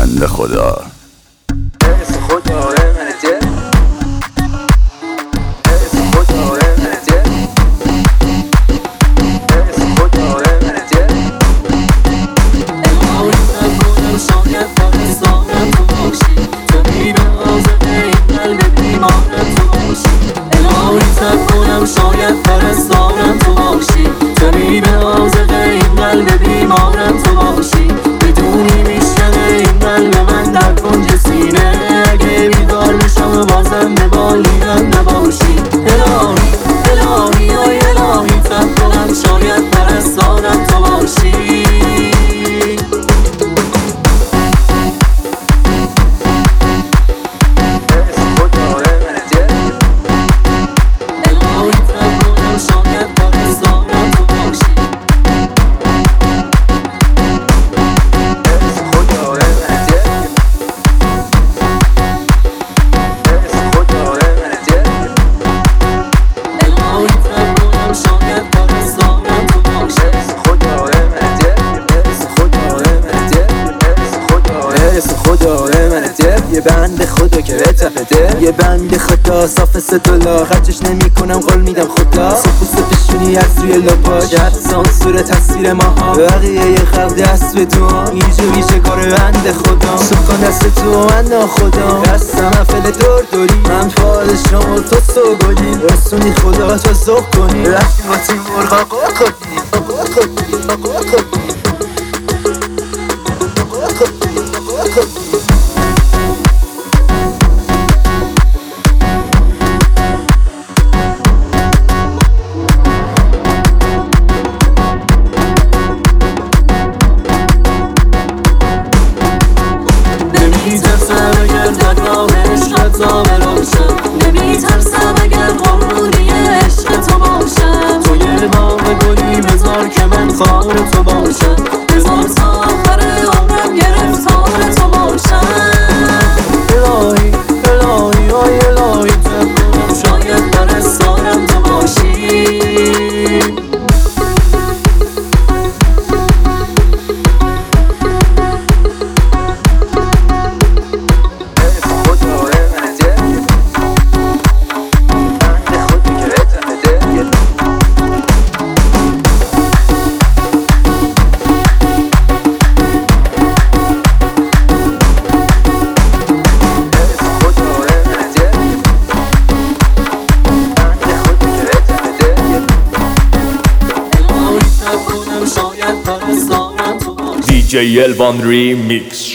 بنده خدا. شاید پرستارم تو باشی، طبیب عاشق این قلب بیمارم تو باشی. بدونی میشکنه این قلب من در کنج سینه، اگه بیدار بشم بازم به بالینم نباشی. الهی الهی آی الهی تب کنم شاید پرستارم تو باشی. یه بند خدا که به تفته، یه بند خدا صاف $100 خرجش نمی کنم قول میدم خدا. سفوس پیشونی از روی لپاش سانسور تصویر ماها، بقیه یه خلق دست به دوان اینجا ویژه کار بند خدا. سکان دست تو من ناخدا، دستم افل دور دوری، من پادشام و تو سوگلی، رسونی خدا تو زخ کنی، رفتیم با تیم مرغا قول خودی قول خودی قول خودی قول خودی. نمیترسم اگر دقام عشق تا بلاشم، نمیترسم اگر قربونی عشق تو باشم. تو یه باغ گلی بذار که من خار تو باشم، بذار تا آخر عمرم گرفتار تو باشم. الهی الهی آی الهی تب کنم شاید پرستارم تو باشی. DJ Elvan Remix.